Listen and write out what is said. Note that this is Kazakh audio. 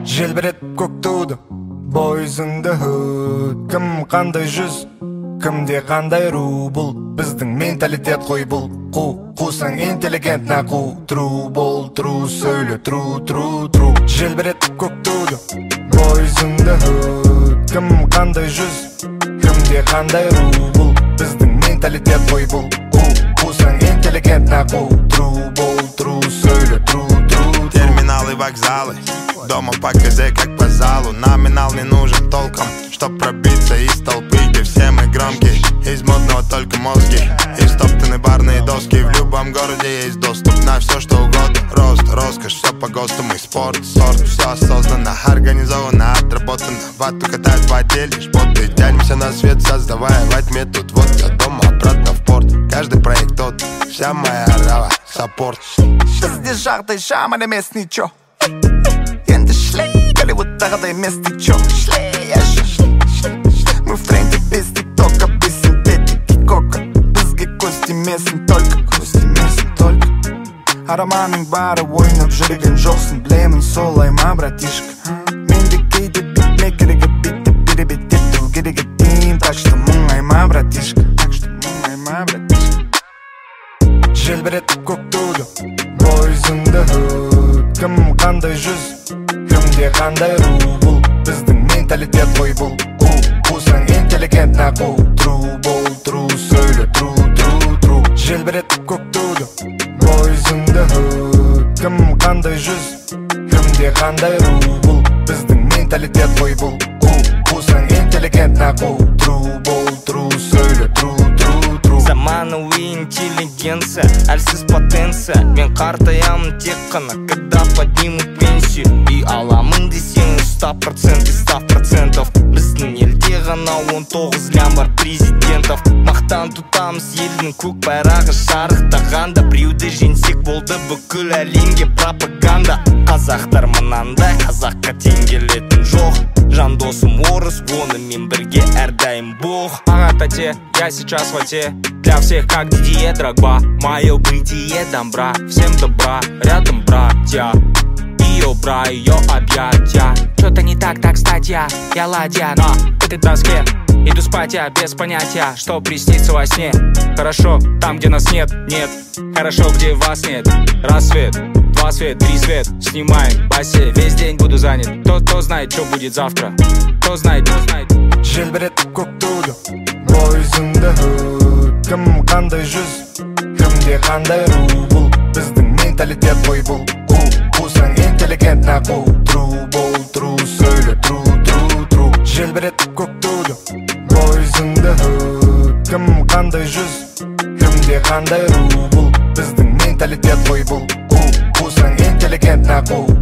Желбіретіп көк туды бойызыңды хүт. Кім қандай жүз, кімде қандай ру. Бұл біздің менталитет қой. Бұл қусаң интеллигент нақу. Тру бол, тру сөйле, тру. Желбіретіп көк туды бойызыңды хүт. Кім қандай жүз, кімде қандай ру. Бұл біздің менталитет қой. Бұл қусаң интеллигент нақу. Тру бол, тру сөйле, тру. Терминалы, вокзалы, дома по КЗ, как по залу. Номинал не нужен толком, чтоб пробиться из толпы, где все мы громкие. Из модного только мозги, и стоптаны барные доски. В любом городе есть доступ на все, что угодно. Рост, роскошь, все по ГОСТу, мы спорт, сорт. Все осознанно, организованно, отработано. Вату катают в отделе, шпоты. Тянемся на свет, создавая во тьме. Тут вот я дома, обратно в порт. Каждый проект тот, вся моя рава, саппорт. Бізде жағдай жаман емес ничо. Енді шлей, Голливудтағыдай емес ничо. Шлей, мы в тренде без тиктока, без синтетики кока. Бізге көз тимесін только. Араманың бары ойнап жүрген жоқсың. Білемін солай ма, братишка. Менде кейде битмекерге битті перебет ету керек етейін. Так что мұңай ма, братишка. Желбіретіп көк туды бойызыңды хүт. Кім қандай жүз, кімде қандай ру. Бұл біздің менталитет қой. Бұл қусаң интеллигент нақу. Тру бол, тру сөйле, тру. Желбіретіп көк туды бойызыңды хүт. Кім қандай жүз, кімде қандай ру. Бұл біздің менталитет қой. Бұл қусаң интеллигент нақу. Тру бол, тру сөйле, тру. Заманауи интеллигенция, әлсіз потенция. Мен қартаямын тек қана, когда поднимут пенсию. И аламын десең 100% из 100%. Біздің елде ғана 19 лям бар президентов. Мақтан тұтамыз елдің көк байрағы шарықтағанда. Біреуді женсек болды бүкіл әлемге пропаганда. Қазақтар мынандай, қазаққа тең келетін жоқ. Жан досым орыс, онымен бірге әрдайым бог. Ага, тате, я сейчас в оте. Для всех как Дидье Дрогба. Мое бытие добра, всем добра, рядом братья. Ее бра, ее объятия. Что-то не так, статья. Я ладья на этой доске. Иду спать я без понятия, что приснится во сне. Хорошо, там где нас нет. Хорошо, где вас нет. Рассвет, 2 свет, 3 свет. Снимаем басе, весь день буду занят. Кто знает, что будет завтра. Кто знает. Желбіретіп көк туды бойызыңды хүт. Кім қандай жүз, кімде қандай ру. Бұл біздің менталитет қой. Бұл қусаң интеллигент нақу. Тру бол, тру сөйле, тру. Желбіретіп көк туды бойызыңды хүт. Кім қандай жүз, кімде қандай ру. Бұл біздің менталитет қой. Бұл қусаң интеллигент нақу.